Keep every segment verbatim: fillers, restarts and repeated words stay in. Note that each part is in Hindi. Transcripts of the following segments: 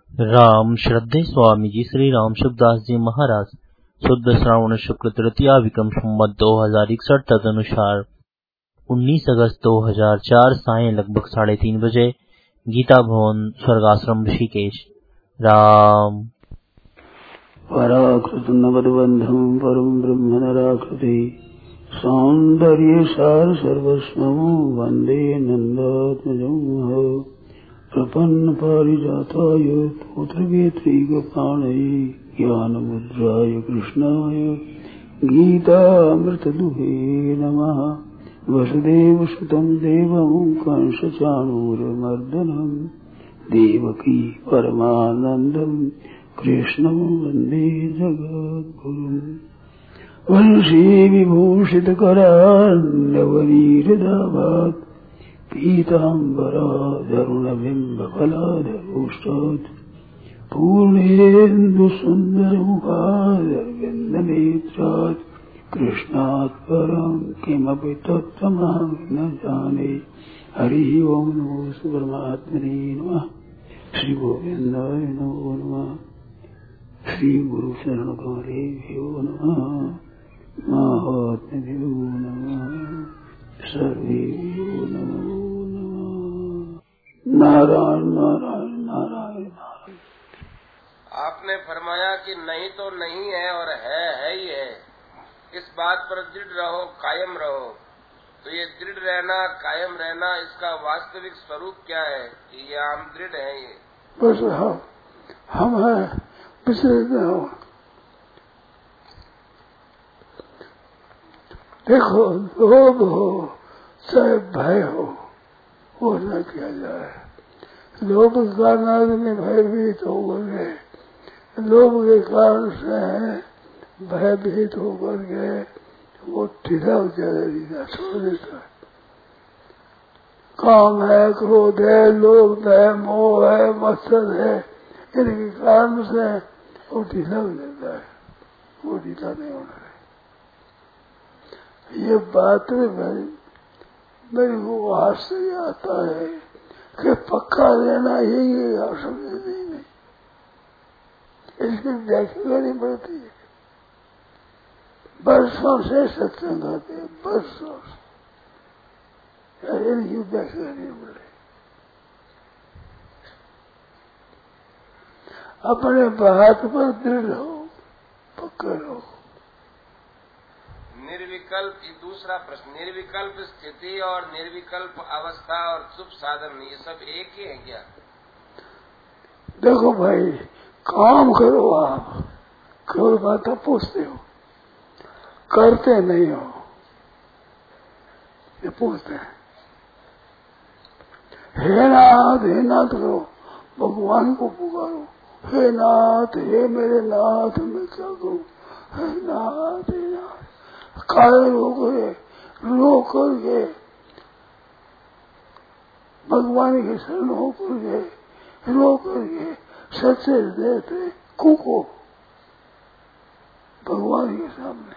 राम श्रद्धे स्वामी जी श्री राम सुखदास जी महाराज शुद्ध श्रावण शुक्ल तृतीया विक्रम संवत दो हजार इकसठ तदनुसार उन्नीस अगस्त दो हजार चार सायं लगभग साढ़े तीन बजे गीता भवन स्वर्गाश्रम ऋषिकेश। राम पराकृत नवद्बंधं परम ब्रह्म नराकृति सौंदर्य सार सर्वस्वं वंदे नंदात्मजं प्रपन्न पारिजाताय पुत्रवेत्रीगपाणये ज्ञानमुद्राय कृष्णाय गीतामृतदुहे नमः। वसुदेवसुतं देवं कंसचाणूरमर्दनं देवकी परमानन्दं कृष्णं वन्दे जगद्गुरुम्। वंशी विभूषितकरान्नवनीरदाभात् पीताम्बराधरुणबिम्बफलाधरोष्टात् पूर्णेन्दुसुन्दरमुखादरविन्दनेत्रात् कृष्णात् परं किमपि तत्त्वमहं न जाने। हरिः ओं नमो परमात्मने नमः। श्री गोविन्दाय नमो नमः। श्री गुरु शरणकमलेभ्यो नमः। महात्म्यभ्यो नमः। सर्वेभ्यो नमो नमः। नारायण नारायण नारायण नारायण। आपने फरमाया कि नहीं तो नहीं है और है है ही है, इस बात पर दृढ़ रहो, कायम रहो। तो ये दृढ़ रहना, कायम रहना, इसका वास्तविक स्वरूप क्या है कि ये हम दृढ़ हैं? ये बस हम हम हैं, पिछले हो। देखो, लोभ हो चाहे भय हो, वो न किया जाए। लोभ के कारण आदमी भयभीत हो गए, लोभ के कारण से भयभीत होकर के वो ठिठक जाएगा, छोड़ देता है। काम है, क्रोध है, लोभ है, मोह है, मत्सर है, इनके कारण से वो ढीला देता है, वो ढीला नहीं होना है। ये बात में मेरे को आश्चर्य आता है कि पक्का रहना ही आवश्यक नहीं, नहीं। इसकी व्याख्या करनी पड़ती है। बरसों से सत्संग आते हैं, बरसों से इनकी व्याख्या करनी पड़े। अपने बात पर दृढ़ हो, पक्का रहो। निर्विकल्प, दूसरा प्रश्न, निर्विकल्प स्थिति और निर्विकल्प अवस्था और शुभ साधन, ये सब एक ही है क्या? देखो भाई, काम करो आप, कोई बात पूछते हो, करते नहीं हो, ये पूछते हैं। हे नाथ, हे नाथ करो, भगवान को पुकारो। हे नाथ, हे मेरे नाथ, मैं क्या करूं? हे नाथ, हे नाथ, कायल होकर रो करके भगवान के शरण होकर के रो करके सच्चे देते कुको भगवान के सामने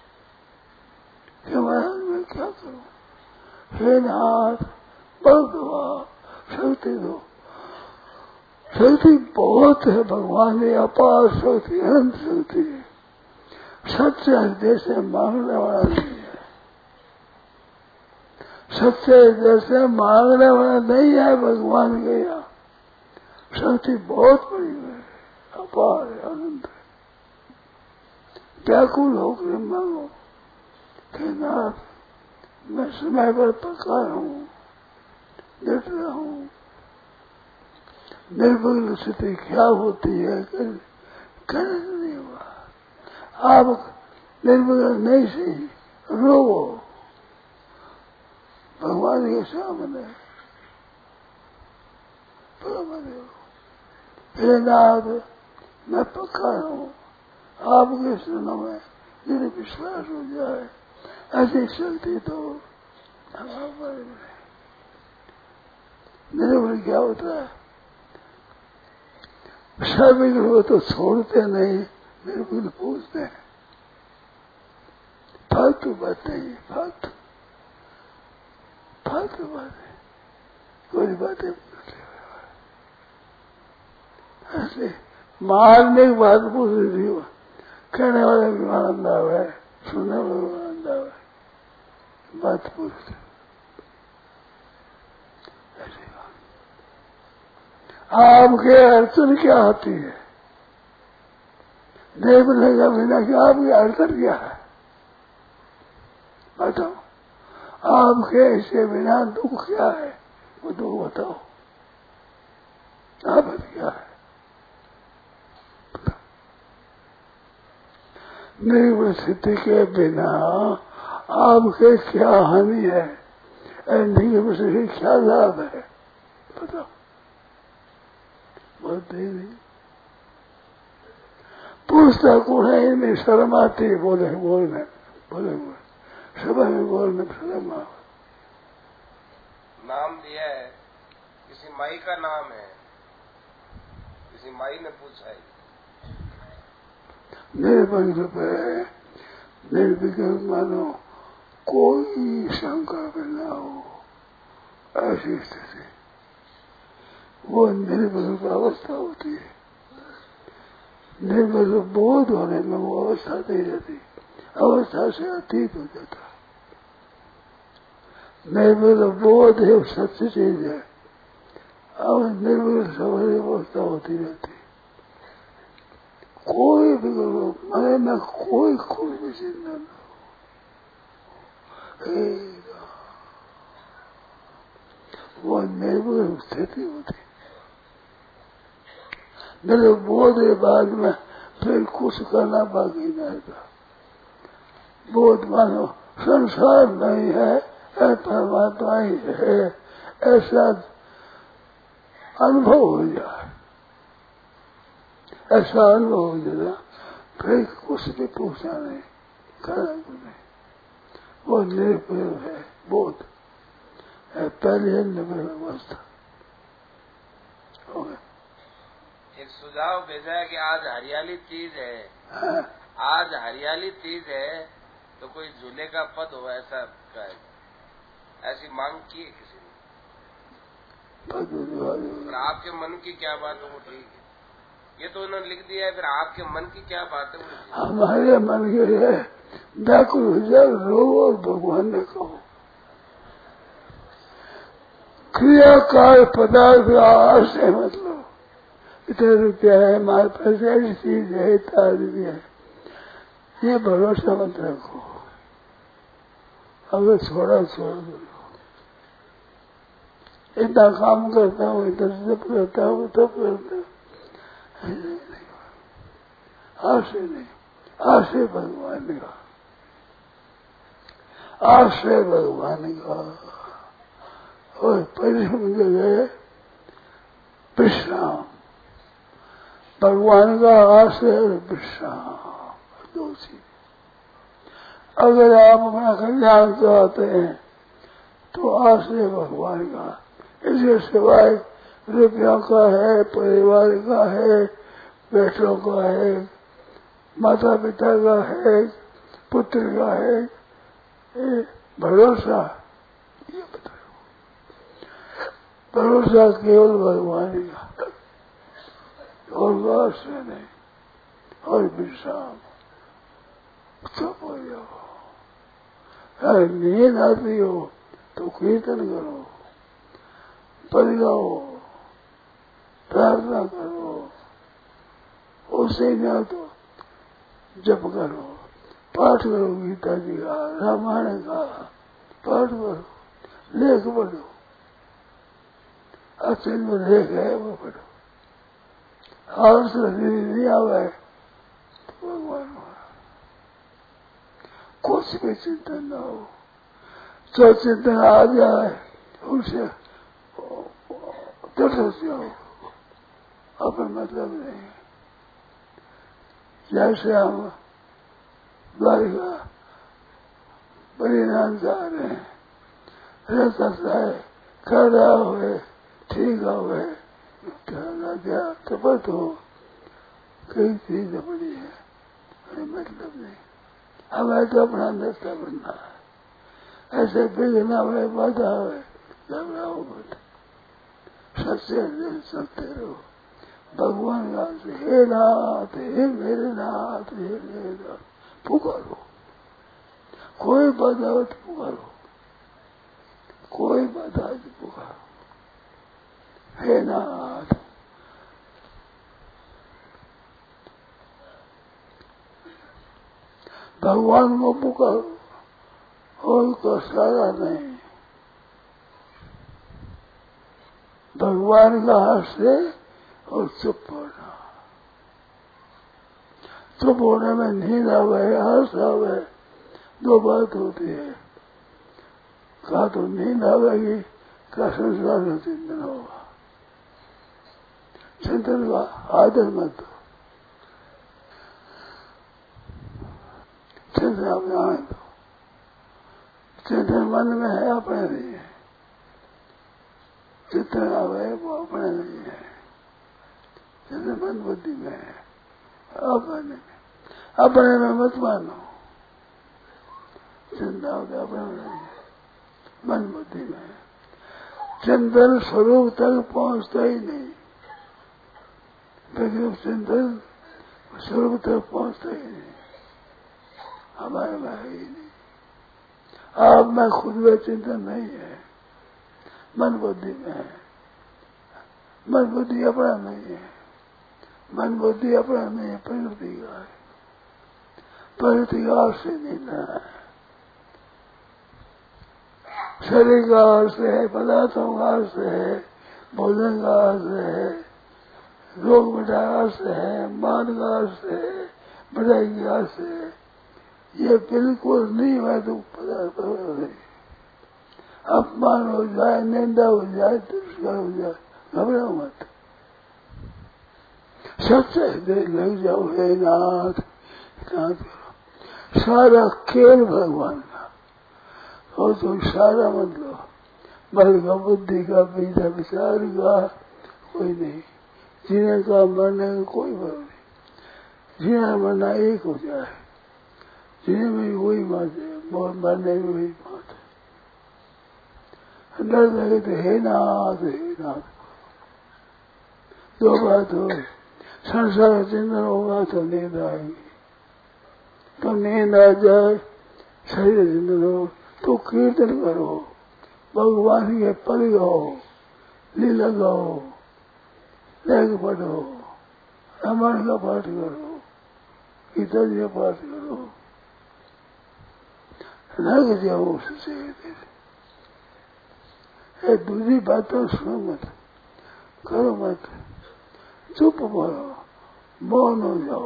कि महाराज मैं क्या करूं? हे नाथ, बल दो, शक्ति दो। शक्ति बहुत है, भगवान ने अपार शक्ति, अनंत शक्ति है। सच्चे हृदय से मांगने वाला नहीं है, सच्चे हृदय से मांगने वाला नहीं है भगवान के यहाँ। शक्ति बहुत बड़ी है, अपार है, अनंत है। व्याकुल होकर मांगो कि नाथ मैं समय पर पका हूँ, डट रहा हूँ। निर्विघ्न स्थिति क्या होती है कहने नहीं हुआ। आप निर्विघ्न नहीं सही, रोवो भगवान के सामने, हे नाथ मैं पक्का हूँ, आपके शरणों में मेरे विश्वास हो जाए, ऐसी शक्ति तो निर्भर क्या होता है? सर्विघ्न हो तो छोड़ते नहीं, निर्विघ्न पूछते हैं। फालतू बातें, फालतू फालतू बातें, कोई बातें पूछते ऐसे मारने की बात पूछ रही थी, कहने वाले भी आनंद आवे, सुनने वाले भी आनंद आवे, बात पूछ रही ऐसी बात। आपके अड़चन क्या आती है? देव लेगा बिना कि आपकी अड़चन क्या है बताओ? आपके ऐसे बिना दुख क्या है? वो दुख बताओ, आप क्या है? निर्गुण स्थिति के बिना आपके क्या हानि है? निर्गुण स्थिति क्या लाभ है बताओ? बोलते ही नहीं, पूछता कौन है? इनमें शर्म आती है, बोले बोलने बोले बोले सभा में बोलने शर्म आ। नाम दिया है, किसी माई का नाम है, किसी माई ने पूछा है, निर्भय पे निर्विकल्प मानो, कोई शंका न हो, ऐसी स्थिति वो निर्विकल्प अवस्था होती है। निर्विकल्प बोध होने में वो अवस्था नहीं रहती, अवस्था से अतीत हो जाता है। निर्विकल्प बोध है, सच्ची चीज है, और निर्विकल्प समझ अवस्था होती रहती। कोई विकल्प मरे में कोई खुद भी चिंता न हो, वो निर्विकल्प स्थिति होती। मेरे बोध के बाद में फिर कुछ करना बाकी नहीं था। बोध मानो संसार नहीं है, परमात्मा ही है, ऐसा अनुभव हो जाए, ऐसा अनुभव हो जाए, फिर कुछ भी पूछना नहीं, करना नहीं। वो निर्भय है, बोध है, पहले निर्भय अवस्था हो गया। एक सुझाव भेजा है कि आज हरियाली तीज है, हाँ? आज हरियाली तीज है तो कोई झूले का पद हो, ऐसा है, ऐसी मांग की है किसी ने। पर आपके मन की क्या बात है वो ठीक है, ये तो उन्होंने लिख दिया है, फिर आपके मन की क्या बात है वो? हमारे मन के लिए व्याकुल हो जाए, रो और भगवान ने कहो। क्रियाकार पदार्थ आज से मतलब इतना रुपया है हमारे पास, ऐसी चीज है, इतना रुपया है, ये भरोसा मत रखो। अगर छोड़ा छोड़ दो, इतना काम करता हूँ, इधर जब करता हूँ तब करता हूँ, आश्रय नहीं, आश्रय भगवान का, आश्रय भगवान का, और परिश्रम जगह विश्राम, भगवान का आश्रय और विश्राम दो चीज। अगर आप अपना कल्याण चाहते हैं तो आश्रय भगवान का, इसके सिवाय रुपयों का है, परिवार का है, बेटों का है, माता पिता का है, पुत्र का है, ये भरोसा, ये बताओ, भरोसा केवल भगवान का, और आश्रय नहीं, और विश्राम, चुप हो जाओ। अगर नींद आती हो तो कीर्तन करो, पद गाओ, प्रार्थना करो, उसे ना तो जप करो, पाठ करो, गीता जी का, रामायण का पाठ करो, लेख पढ़ो, असल में लेख है वो पढ़ो, और श्रद्धि नहीं आवे तो भगवान कुछ भी चिंतन न हो। जो चिंतन आ जाए उसे दर्द जाओ, अपन मतलब नहीं। जैसे हम द्वारिका परिणाम जा रहे हैं, रहता है खड़ा हुए, ठीक हुए, क्या तपत हो, कई चीज बड़ी है, मतलब नहीं। हमें तो अपना दस्ता बनना है, ऐसे बिगना हुए बाधा हुए घबराओ मत, सच्चे दिल चलते रहो, भगवान का हे नाथ, हे मेरे नाथ, हे मेरे नाथ पुकारो, कोई बाधा मत पुकारो, कोई बाधा मत पुकारो, हे नाथ। भगवान को पुकारो और उसका सारा नहीं। भगवान का हंसे और चुप होना, चुप होने में नींद आवे, हंस आवे, दो बात होती है। कहा तो नींद आवेगी, का संसार में चिंतन होगा। चिंतन का आदर मत दो, चिंतन अपने आने दो। चिंतन मन में है, अपने नहीं है। चिंतन आवे वो अपने नहीं है, चिंतन मन बुद्धि में है, अपने में। अपने में मत मानो, चिंता होते अपने में नहीं है, मन बुद्धि में है। चिंतन स्वरूप तक पहुंचता ही नहीं, लेकिन चिंतन स्वरूप तक पहुंचता ही नहीं, हमारे में है ही नहीं। आप में खुद में चिंतन नहीं है, मन बुद्धि में है। मन बुद्धि अपना नहीं है, मन बुद्धि अपना नहीं है, प्रकृति का है। प्रकृति का अर्थ से नहीं है, शरीर का अर्थ है, पदार्थों का अर्थ है, भोजन का अर्थ है, रोग मिटाने का अर्थ है, मान का अर्थ है, बढ़ाई का अर्थ है। ये बिल्कुल नहीं है तो पदार्थ नहीं। अपमान हो जाए, निंदा हो जाए, तिरस्कार हो जाए, घबराओ मत, सच्चे हृदय लग जाओ, हे नाथ, नाथ करो। सारा खेल भगवान का, और तो सारा मत लो, बल का, बुद्धि का, विचार विचार का कोई नहीं। जीने का मरने का कोई बल नहीं। जीना मरना एक हो जाए, जीने में भी वही बात है, मरने में वही बात है। डर लगे तो हे नाथ, हे नाथ। दो बात हो, संसार चिंतन होगा तो नींद आएगी, तो नींद आ जाए, शरीर चिंतन हो तो कीर्तन करो, भगवान के पद गाओ, लीला गाओ, लेख पढ़ो, रामायण का पाठ करो, गीता जी का पाठ करो, लग जाओ उससे। दूसरी बातों सुनो मत, करो मत, चुप बोलो, मौन हो जाओ।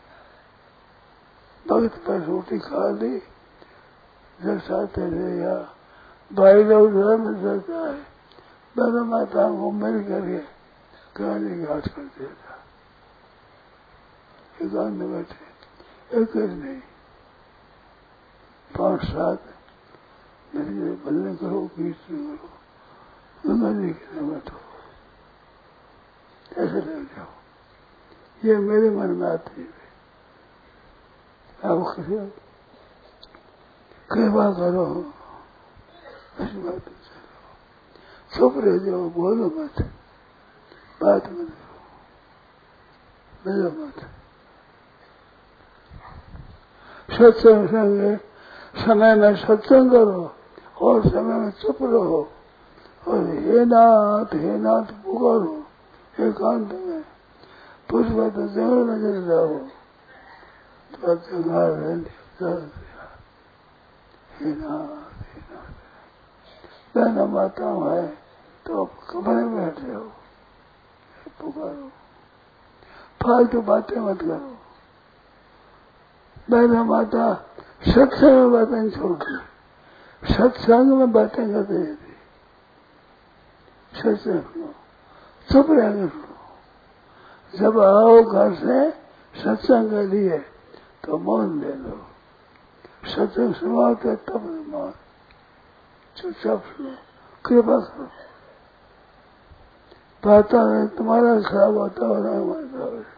भक्त पर रोटी खा ली, दर्शाते रहे, या भाई लोग धर्म चलता है, दोनों माताओं को मिल करके कहानी घाट कर देता। एकांत में बैठे, एक नहीं, पांच सात मेरे बल्ले करो, कीर्तन करो, गंगा जी के बैठो, ऐसे लग जाओ। ये मेरे मन में आती है। आप कृपा करो, ऐसी बात चलो, चुप रह जाओ, बोलो मत, बात मत करो, मिलो मत। सत्संग संग समय में सत्संग करो और समय में चुप रहो, और हे नाथ, हे नाथ पुकारो एकांत में। पुष्प तो जंगल में चले जाओ तो जंगल रह दिया, हे नाथ, हे नाथ। बहना माता है तो आप कमरे में बैठ जाओ, पुकारो, फालतू बातें मत करो। बहना माता सत्संग में बातें छोड़ दी, सत्संग में बातें करते रहती, सत्संग सुनो, चुप रहकर सुनो। जब आओ घर से सत्संग के लिए तो मौन ले लो, सत्संग सुनाते तब मौन, चुपचाप सुनो, कृपा करो। वातावरण तुम्हारा खराब वातावरण हमारा खराब है।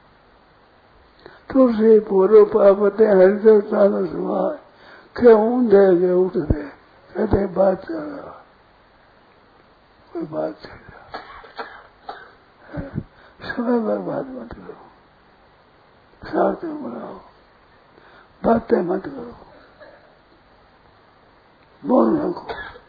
तुलसी पूर्व पापते हरिदर तान सुनाए, के ऊंधे के उठ दे, कहते बात चल रहा, कोई बात चल रहा। समय बर्बाद मत करो, सार्थक बनाओ, बातें मत करो, मौन रखो।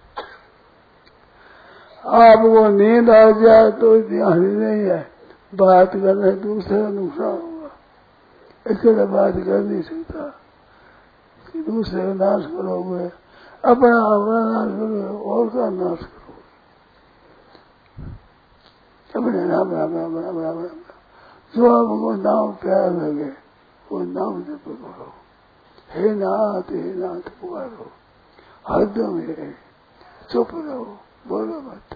आपको नींद आ जाए तो ध्यान ही नहीं है, बात करने दूसरे का नुकसान होगा। अकेले बात कर नहीं सकता कि दूसरे का नाश करोगे, अपना अपना नाश करोगे और का नाश करोगे। अपने राम राम राम राम राम राम जो आपको नाम प्यार लगे वो नाम जप करो। हे नाथ हे नाथ पुकारो, हरदम है, चुप रहो, बोलो मत।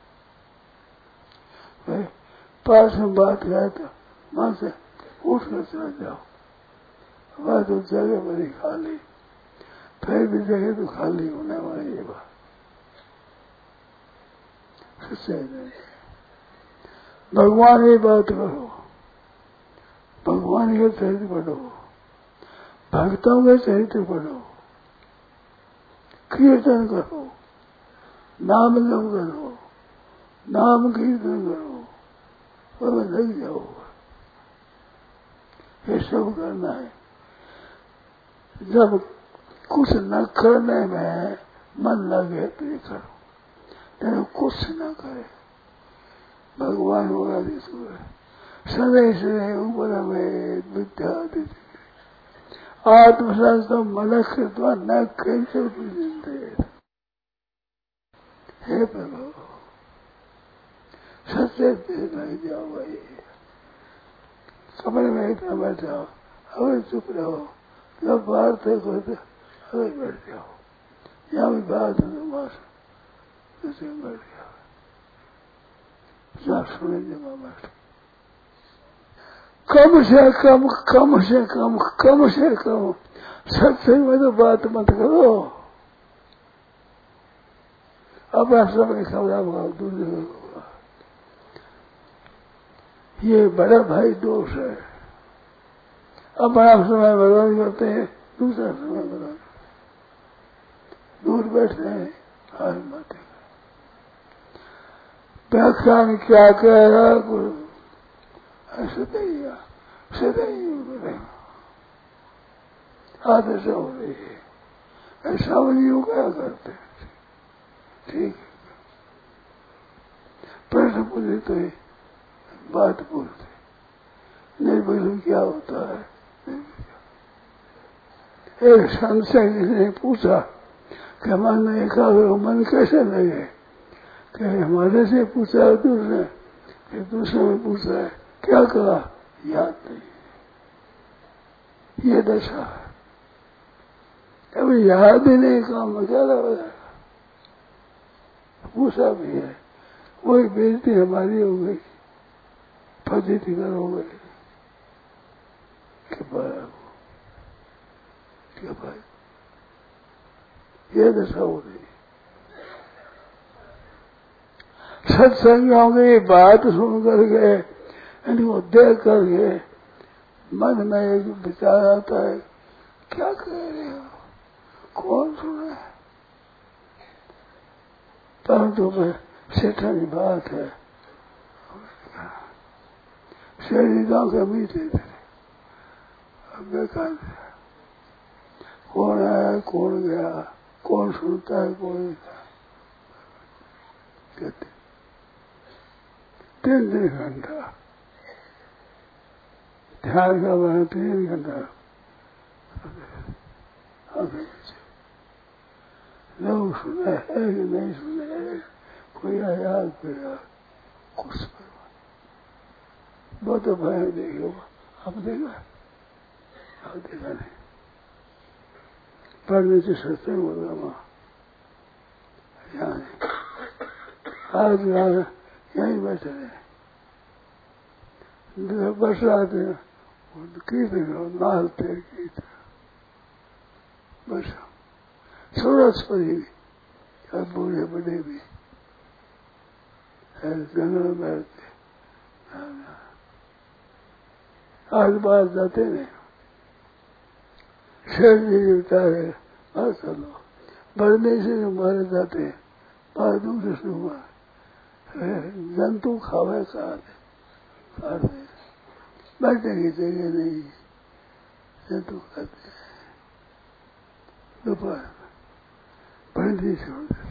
पास में बात है तो वहां से उठ कर चले जाओ, बात उस जगह बड़ी खाली, फिर भी जगह तो खाली होने वाली है। बात सच्चाई नहीं, भगवान की बात करो, भगवान के चरित्र पढ़ो, भक्तों के चरित्र पढ़ो, कीर्तन करो, नाम जप करो, नाम कीर्तन करो, और लग जाओगे। ये सब करना है। जब कुछ न करने में मन लगे तो ये करो, नहीं कुछ न करे। भगवान होगा सदैव सदैव ऊपर में विद्या देते आत्मशास्त्र मन कृत्वा न कैसे हे प्रभु सच्चे लग जाओ भाई, कमरे में इतना बैठ जाओ, अगर चुप रहो, जब बाहर थे करते अगर बैठ जाओ, यहाँ भी बात है तो मार जैसे बैठ जाओ, क्या सुनेंगे मामा। कम से कम कम से कम कम से कम सत्संग में तो बात मत करो, अपना समय खबरा भाव दूसरे को। ये बड़ा भाई दोष है, अपना समय बर्बाद करते हैं, दूसरा समय बर्बाद दूर बैठते हैं। आज मत व्याख्यान क्या कह रहा गुरु सदैव सदैव आदर्श हो रही है, ऐसा नहीं क्या करते हैं। ठीक है, प्रश्न पूछे तो बात बोलते नहीं, बोलूं क्या होता है। एक संशय ने पूछा कि मन में एकाग्र मन कैसे लगे, कि हमारे से पूछा दूसरे, फिर दूसरे में पूछा है क्या कहा याद नहीं, ये दशा है। अभी याद ही नहीं, काम में क्या लगा, पूछा भी है, वही बेइज्जती हमारी हो गई, फजीती करोगे कि भाई ये दशा हो रही। सत्संगों की बात सुन करके, इनको देख करके मन में एक विचार आता है, क्या कह रहे हो, कौन सुने, परंतु सेठनी बात है, शरीरों के मीठे थे, अब बेकार कौन आया कौन गया, कौन सुनता है कौन नहीं कहते। तीन तीन घंटा ध्यान का बना, तीन घंटा लोग सुने है कि नहीं सुने है, कोई आया गया कुछ पर वो तो भय देखो, अब देखा अब देखा नहीं, पढ़ने से सत्संग होगा वहाँ, यहाँ आज यहाँ यहीं बैठे रहे, बरसात कीर्तन करो, नालते कीर्तन बस, सूरज पड़ी भी और बूढ़े बड़े भी जंगल में बैठते, आज बात जाते नहीं, शेर जी उतारे बात कर लो, बढ़ने से मारे जाते हैं, बात दूसरे से मारे, जंतु खावे कहा बैठने की जगह नहीं है तो कहते हैं दोपहर पढ़ने छोड़ देते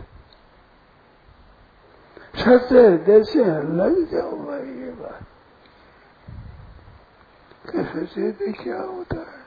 सत्य जैसे लग जाओ भाई ये बात कैसे से भी क्या होता है